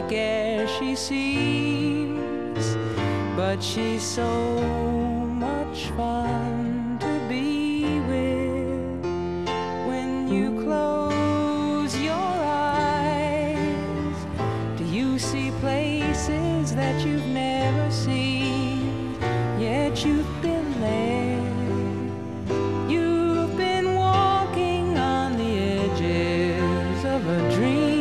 dark as she seems, but she's so much fun to be with. When you close your eyes, do you see places that you've never seen?